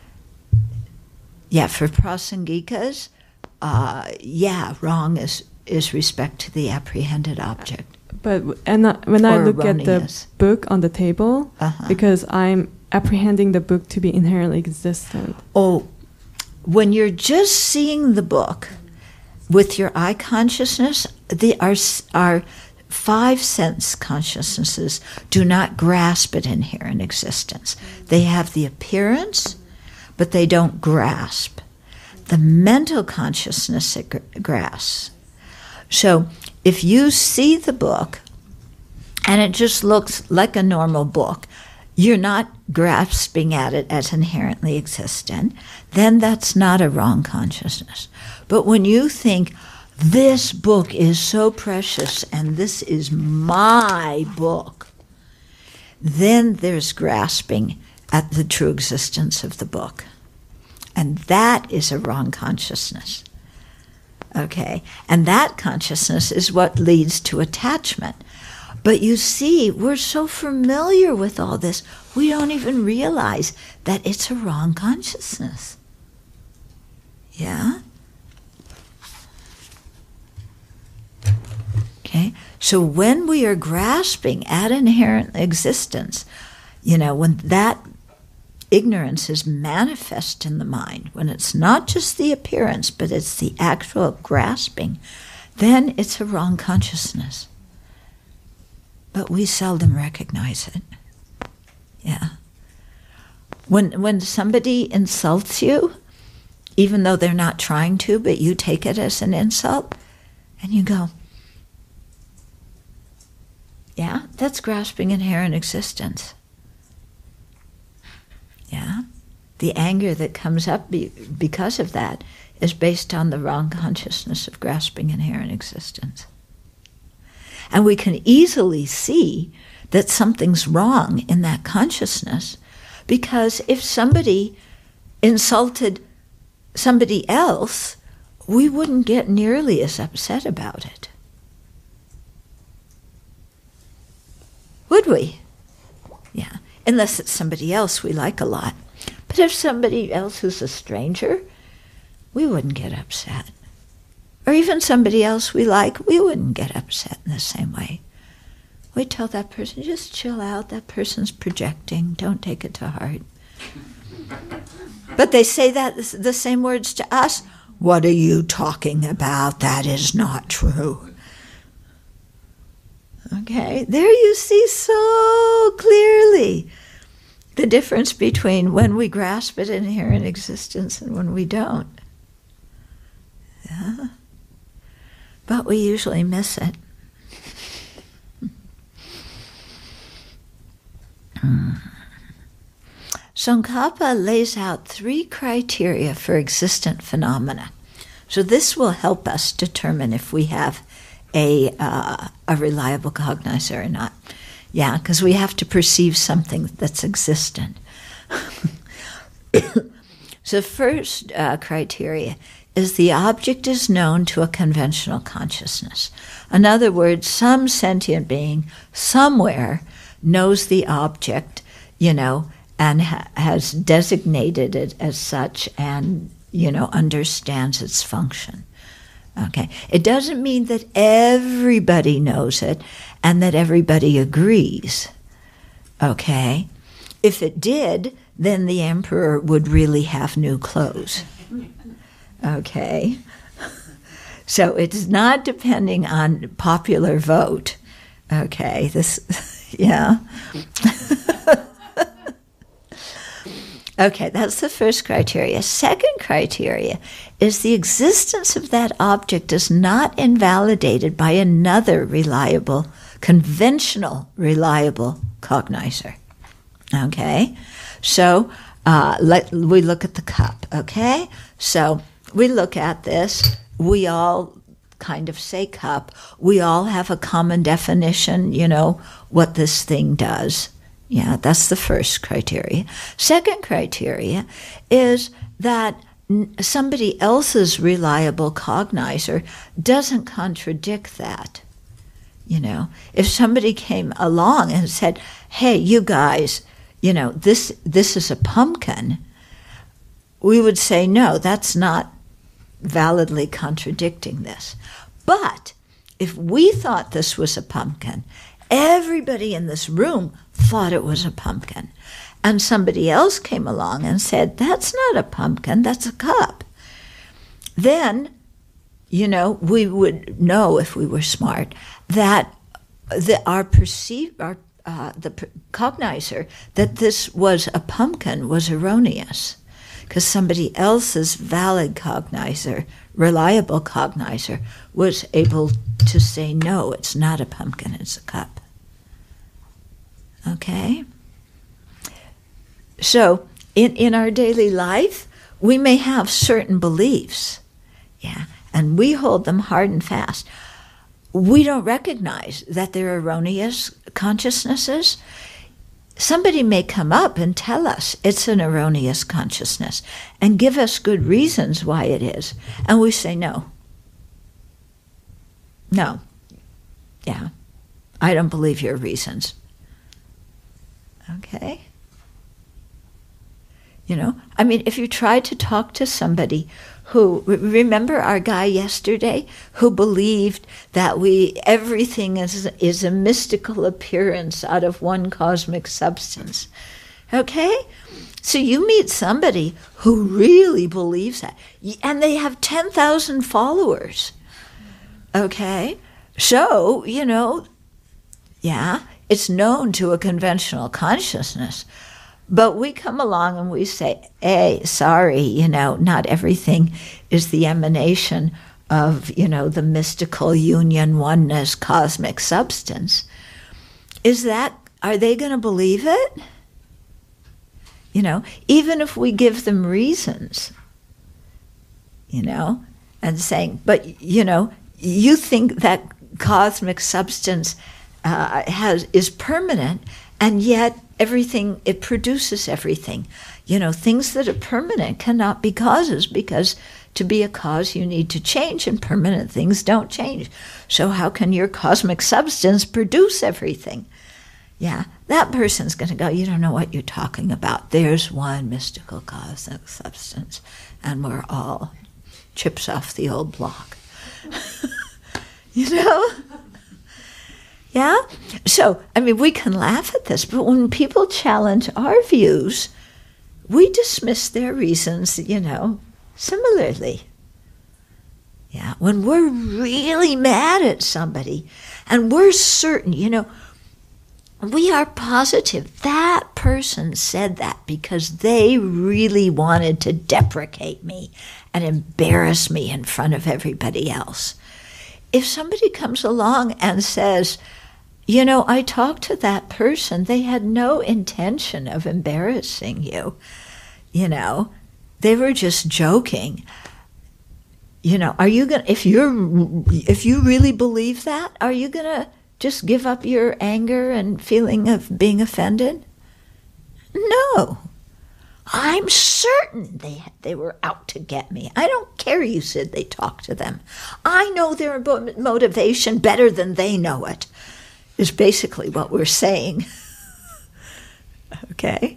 Yeah, for prasangikas, uh, yeah, wrong is, is respect to the apprehended object. But and uh, when I Or look at erroneous. the book on the table, Uh-huh. because I'm apprehending the book to be inherently existent. Oh, when you're just seeing the book with your eye consciousness, the, our, our five sense consciousnesses do not grasp it inherent existence. They have the appearance, but they don't grasp. The mental consciousness it gr- grasps. So if you see the book and it just looks like a normal book, you're not grasping at it as inherently existent, then that's not a wrong consciousness. But when you think, this book is so precious and this is my book, then there's grasping at the true existence of the book. And that is a wrong consciousness. Okay? And that consciousness is what leads to attachment. But you see, we're so familiar with all this, we don't even realize that it's a wrong consciousness. Yeah? Okay? So when we are grasping at inherent existence, you know, when that ignorance is manifest in the mind, when it's not just the appearance, but it's the actual grasping, then it's a wrong consciousness. But we seldom recognize it. Yeah. When when somebody insults you, even though they're not trying to, but you take it as an insult, and you go, yeah, that's grasping inherent existence. Yeah, the anger that comes up be, because of that is based on the wrong consciousness of grasping inherent existence. And we can easily see that something's wrong in that consciousness, because if somebody insulted somebody else, we wouldn't get nearly as upset about it. would we? Yeah, unless it's somebody else we like a lot. But if somebody else who's a stranger, we wouldn't get upset. Or even somebody else we like, we wouldn't get upset in the same way. We'd tell that person, just chill out, that person's projecting, don't take it to heart. But they say that the same words to us. What are you talking about? That is not true. Okay, there you see so clearly the difference between when we grasp it in inherent existence and when we don't. Yeah. But we usually miss it. Tsongkhapa lays out three criteria for existent phenomena. So this will help us determine if we have a uh, a reliable cognizer or not. Yeah, because we have to perceive something that's existent. So the first uh, criteria is the object is known to a conventional consciousness. In other words, some sentient being somewhere knows the object, you know, and ha- has designated it as such and, you know, understands its function. Okay. It doesn't mean that everybody knows it and that everybody agrees. Okay. If it did, then the emperor would really have new clothes. Okay. So it's not depending on popular vote. Okay. This, yeah. Okay, that's the first criteria. Second criteria is the existence of that object is not invalidated by another reliable, conventional reliable cognizer. Okay, so uh, let we look at the cup. Okay, so we look at this. We all kind of say cup. We all have a common definition. You know what this thing does. Yeah, that's the first criteria. Second criteria is that somebody else's reliable cognizer doesn't contradict that. You know, if somebody came along and said, hey, you guys, you know, this this is a pumpkin, we would say, no, that's not validly contradicting this. But if we thought this was a pumpkin, everybody in this room thought it was a pumpkin. And somebody else came along and said, that's not a pumpkin, that's a cup. Then, you know, we would know if we were smart that the, our perceive, our, uh, the cognizer that this was a pumpkin was erroneous. Because somebody else's valid cognizer, reliable cognizer, was able to say, no, it's not a pumpkin, it's a cup. Okay? So, in, in our daily life, we may have certain beliefs, yeah, and we hold them hard and fast. We don't recognize that they're erroneous consciousnesses. Somebody may come up and tell us it's an erroneous consciousness and give us good reasons why it is. And we say, no. No. Yeah. I don't believe your reasons. Okay? You know, I mean, if you try to talk to somebody who, remember our guy yesterday who believed that we, everything is, is a mystical appearance out of one cosmic substance. Okay? So you meet somebody who really believes that, and they have ten thousand followers. Okay? So, you know, yeah, it's known to a conventional consciousness. But we come along and we say, hey, sorry, you know, not everything is the emanation of, you know, the mystical union, oneness, cosmic substance. Is that, are they going to believe it? You know, even if we give them reasons, you know, and saying, but, you know, you think that cosmic substance uh, has is permanent, and yet everything, it produces everything. You know, things that are permanent cannot be causes, because to be a cause you need to change, and permanent things don't change. So how can your cosmic substance produce everything? Yeah, that person's going to go, you don't know what you're talking about. There's one mystical cosmic substance, and we're all chips off the old block. You know? Yeah? So, I mean, we can laugh at this, but when people challenge our views, we dismiss their reasons, you know, similarly. Yeah, when we're really mad at somebody and we're certain, you know, we are positive that person said that because they really wanted to deprecate me and embarrass me in front of everybody else. If somebody comes along and says, you know, I talked to that person, they had no intention of embarrassing you, you know, they were just joking. You know, are you gonna, if you're, if you really believe that, are you gonna just give up your anger and feeling of being offended? No. I'm certain they they were out to get me. I don't care you said they talked to them. I know their motivation better than they know it, is basically what we're saying. Okay?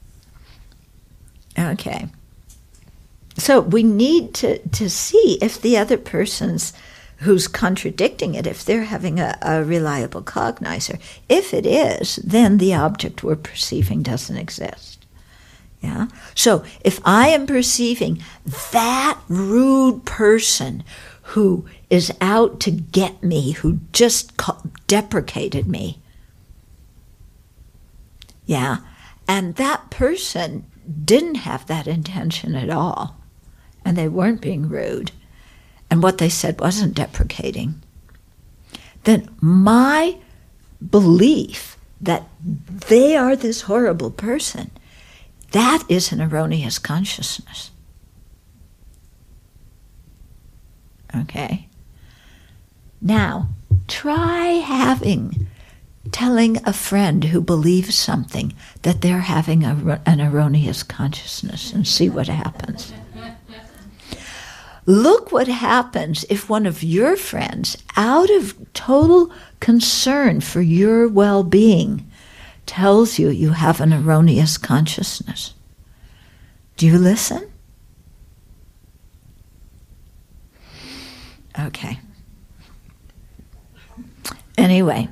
Okay. So we need to, to see if the other person's who's contradicting it, if they're having a, a reliable cognizer. If it is, then the object we're perceiving doesn't exist. Yeah. So if I am perceiving that rude person who is out to get me, who just ca- deprecated me, yeah, and that person didn't have that intention at all, and they weren't being rude, and what they said wasn't deprecating, then my belief that they are this horrible person, that is an erroneous consciousness. Okay? Now, try having, telling a friend who believes something that they're having a, an erroneous consciousness and see what happens. Look what happens if one of your friends, out of total concern for your well-being, tells you you have an erroneous consciousness. Do you listen? Okay. Anyway.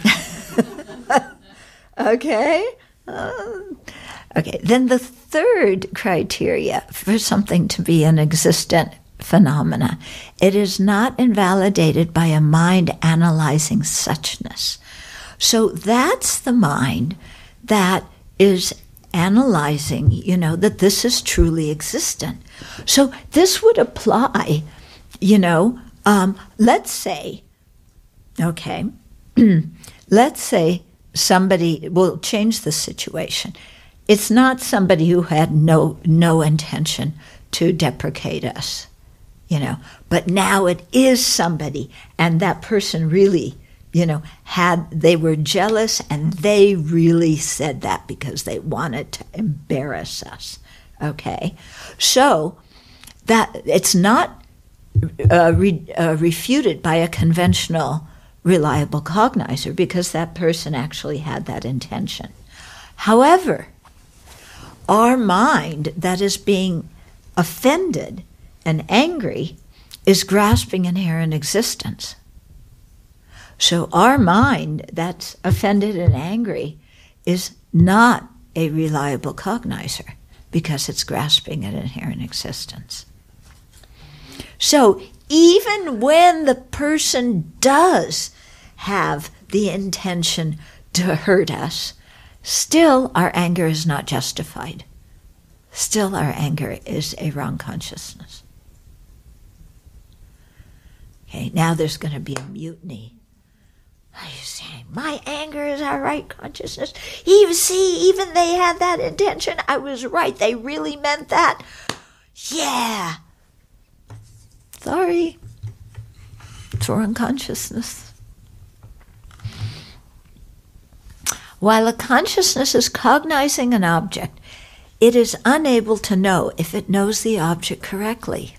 Okay. Uh, okay. Then the third criteria for something to be an existent phenomena, it is not invalidated by a mind analyzing suchness. So that's the mind that is analyzing, you know, that this is truly existent. So this would apply, you know, um, let's say, okay, let's say somebody, will change the situation. It's not somebody who had no no intention to deprecate us, you know, but now it is somebody, and that person really, you know, had, they were jealous and they really said that because they wanted to embarrass us, okay? So that it's not uh, re, uh, refuted by a conventional reliable cognizer because that person actually had that intention. However, our mind that is being offended and angry is grasping inherent existence. So our mind that's offended and angry is not a reliable cognizer because it's grasping at inherent existence. So even when the person does have the intention to hurt us, still our anger is not justified. Still our anger is a wrong consciousness. Okay, now there's going to be a mutiny. Are you saying my anger is our right consciousness? Even see, even they had that intention. I was right. They really meant that. Yeah. Sorry. It's wrong consciousness. While a consciousness is cognizing an object, it is unable to know if it knows the object correctly.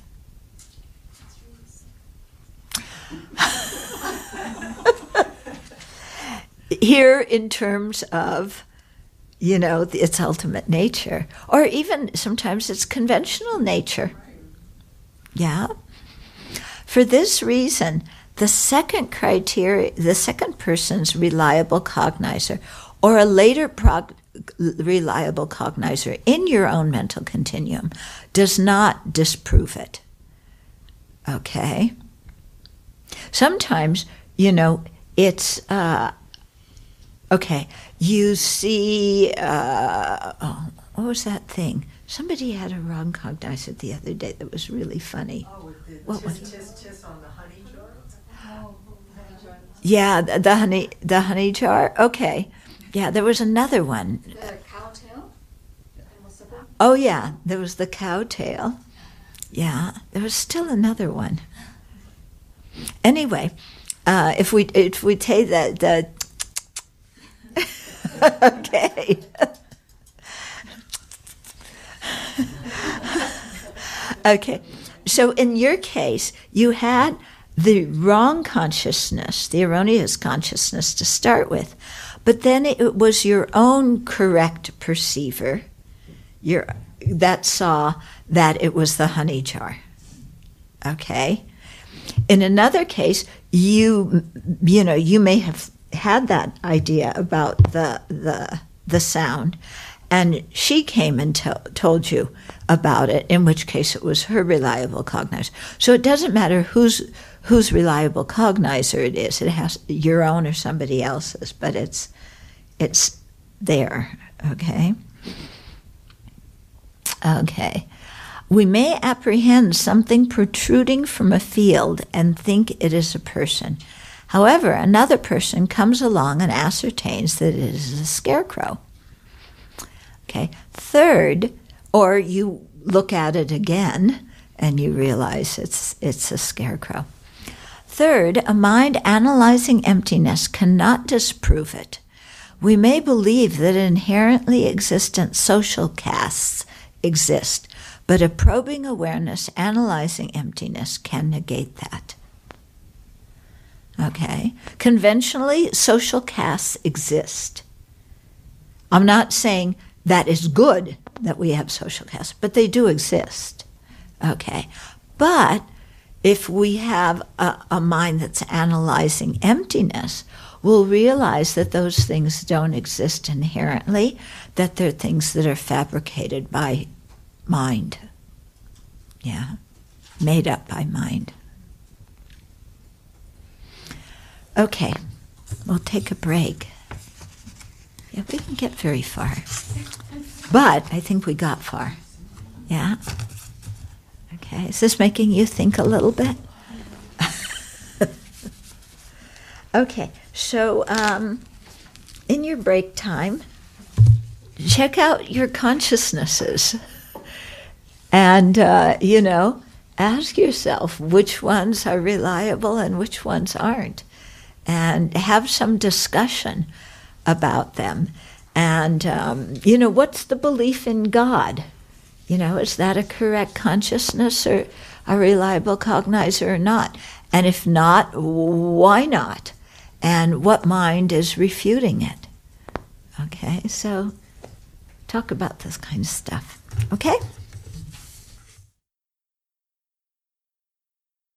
here in terms of, you know, its ultimate nature, or even sometimes its conventional nature. Yeah. For this reason, the second criteria, the second person's reliable cognizer, or a later prog- reliable cognizer in your own mental continuum, does not disprove it. Okay? Sometimes, you know, it's, uh, okay, you see, uh, oh, what was that thing? Somebody had a wrong cognizer the other day that was really funny. Oh, with the What was tis, tis, tis on the honey jar? Yeah, the, the honey, the honey jar. Okay, yeah, there was another one. The cow tail? Oh yeah, there was the cow tail. Yeah, there was still another one. Anyway, uh, if we if we take the the okay. Okay, so in your case, you had the wrong consciousness, the erroneous consciousness to start with, but then it was your own correct perceiver your, that saw that it was the honey jar. Okay? In another case, you you know, you may have had that idea about the the the sound, and she came and to- told you about it, in which case it was her reliable cognizer. So it doesn't matter whose whose reliable cognizer it is. It has your own or somebody else's, but it's it's there. Okay. Okay. We may apprehend something protruding from a field and think it is a person. However, another person comes along and ascertains that it is a scarecrow. Okay. Third, or you look at it again and you realize it's it's a scarecrow. Third, a mind analyzing emptiness cannot disprove it. We may believe that inherently existent social castes exist, but a probing awareness analyzing emptiness can negate that. Okay? Conventionally, social castes exist. I'm not saying that is good that we have social castes, but they do exist. Okay? But if we have a, a mind that's analyzing emptiness, we'll realize that those things don't exist inherently, that they're things that are fabricated by mind. Yeah, made up by mind. Okay, we'll take a break. Yeah, we didn't get very far, but I think we got far. Yeah? Okay, is this making you think a little bit? Okay, so um, in your break time, check out your consciousnesses. And, uh, you know, ask yourself which ones are reliable and which ones aren't. And have some discussion about them. And, um, you know, what's the belief in God? You know, is that a correct consciousness or a reliable cognizer or not? And if not, why not? And what mind is refuting it? Okay, so talk about this kind of stuff. Okay?